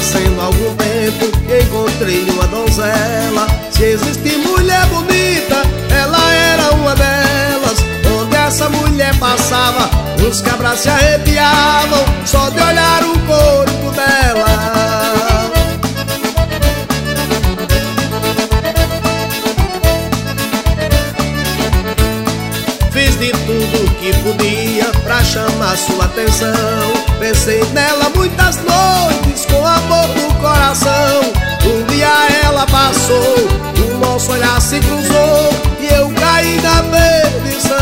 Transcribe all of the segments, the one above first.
fazendo algum tempo que encontrei uma donzela. Se existe mulher bonita, ela era uma delas. Onde essa mulher passava, os cabras se arrepiavam só de olhar o corpo dela. Fiz de tudo que podia pra chamar sua atenção. Pensei nela muitas noites com amor no coração. Um dia ela passou, o nosso olhar se cruzou e eu caí na perdição.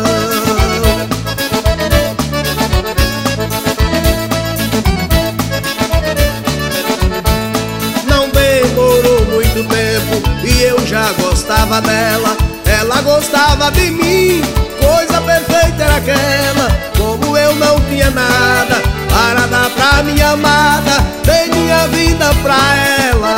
Não demorou muito tempo e eu já gostava dela. Ela gostava de mim, coisa perfeita era aquela. Como eu não tinha nada para dar pra minha amada, dei minha vida pra ela.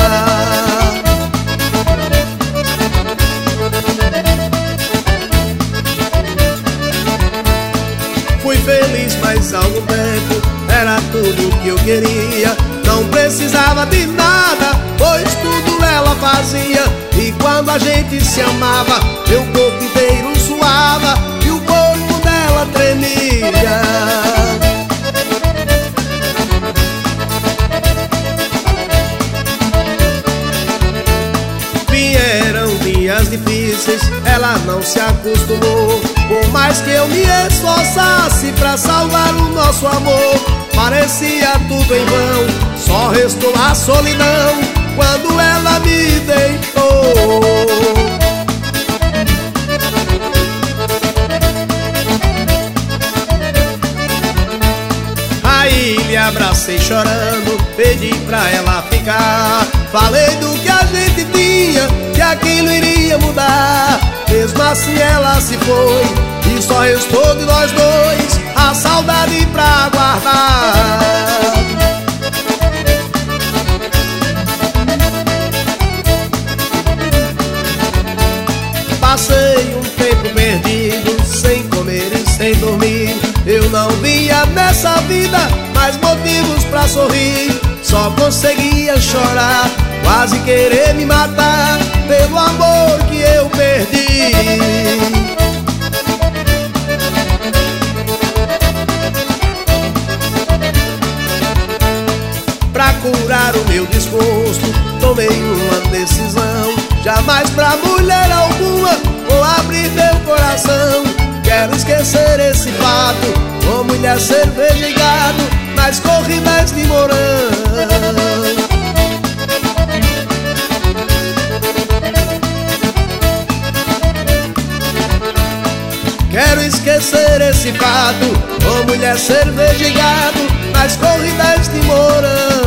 Fui feliz mais algum tempo, era tudo que eu queria. Não precisava de nada, pois tudo ela fazia. E quando a gente se amava, meu corpo inteiro suava e o corpo dela tremia. Vieram dias difíceis, ela não se acostumou. Por mais que eu me esforçasse pra salvar o nosso amor, parecia tudo em vão, só restou a solidão quando ela me deitou. Aí lhe abracei chorando, pedi pra ela ficar. Falei do que a gente tinha, que aquilo iria mudar. Mesmo assim ela se foi e só restou de nós dois a saudade pra guardar. Passei um tempo perdido, sem comer e sem dormir. Eu não via nessa vida mais motivos pra sorrir. Só conseguia chorar, quase querer me matar pelo amor que eu perdi. Pra curar o meu desgosto, tomei uma decisão. Jamais pra mulher alguma vou abrir meu coração. Quero esquecer esse fato, com mulher, cerveja e gado, nas corridas de Mourão. Quero esquecer esse fato, com mulher, cerveja e gado, nas corridas de Mourão.